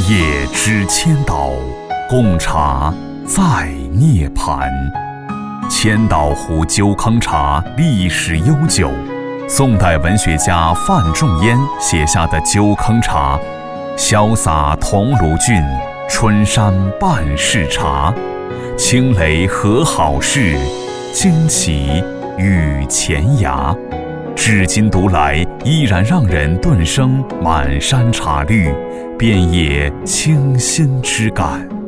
业知千岛，贡茶在涅盘。千岛湖鸠康茶历史悠久，宋代文学家范仲淹写下的鸠康茶，潇洒桐庐郡，春山半是茶。青雷何好事，惊起雨前涯。至今读来，依然让人顿生满山茶绿，遍野清新之感。